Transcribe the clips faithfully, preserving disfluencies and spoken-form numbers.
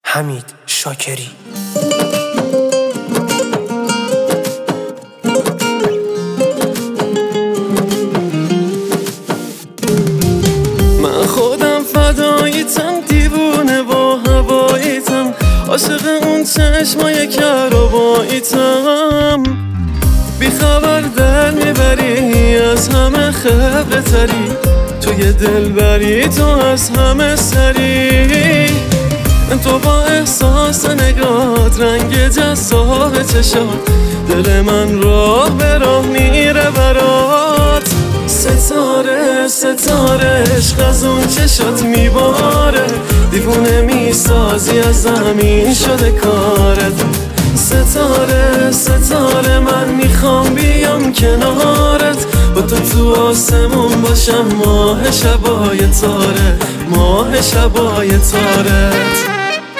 حمید شاکری. من خودم فداییتم، دیوونه با هواییتم، عاشق اون چشمای کرباییتم. بی خبر دل میبری، از همه خبره تری، توی دل بری، تو از همه سری. تو با احساس نگات، رنگ جذاب چشات، دل من راه به راه میره برات. ستاره ستاره عشق از اون چشات میباره، دیوونه میسازی، از زمین شده کارت. ستاره ستاره من میخوام بیام کنارت، با تو تو آسمون باشم، ماه شبای تاره، ماه شبای تارت.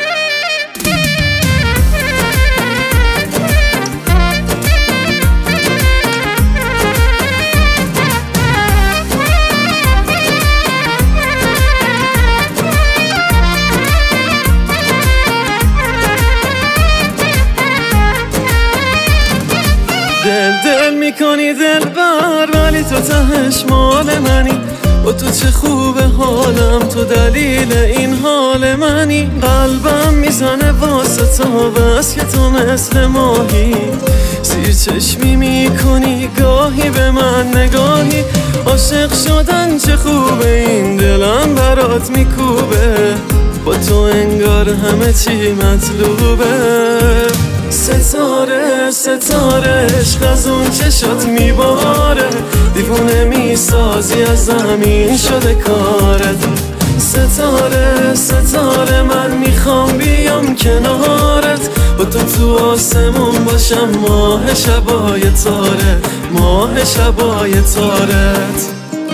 دل دل میکنی دل بر، ولی تو تهش مال منی. با تو چه خوبه حالم، تو دلیل این حال منی. قلبم میزنه واسه تو، بس که تو مثل ماهی. زیر چشمی میکنی گاهی به من نگاهی. عاشق شدن چه خوبه، این دلم برات میکوبه. با تو انگار همه چی مطلوبه. ستاره ستاره عشق از اون چشات میباره، دیوونه میسازی، از زمین شده کارت. ستاره ستاره من میخوام بیام کنارت، با تو تو آسمون باشم، ماه شبای تاره، ماه شبای تارت.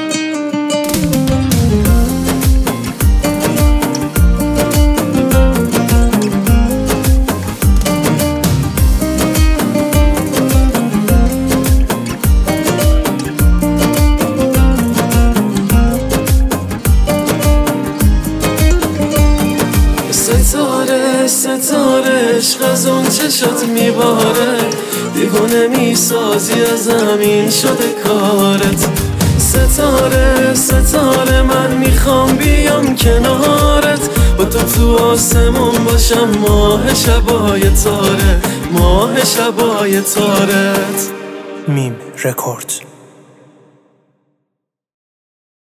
ستاره ستاره عشق از اون چشات میباره، دیوونه میسازی، از زمین شده کارت. ستاره ستاره من میخوام بیام کنارت، با تو تو آسمون باشم، ماه شبای تاره، ماه شبای تارت. میم رکورد.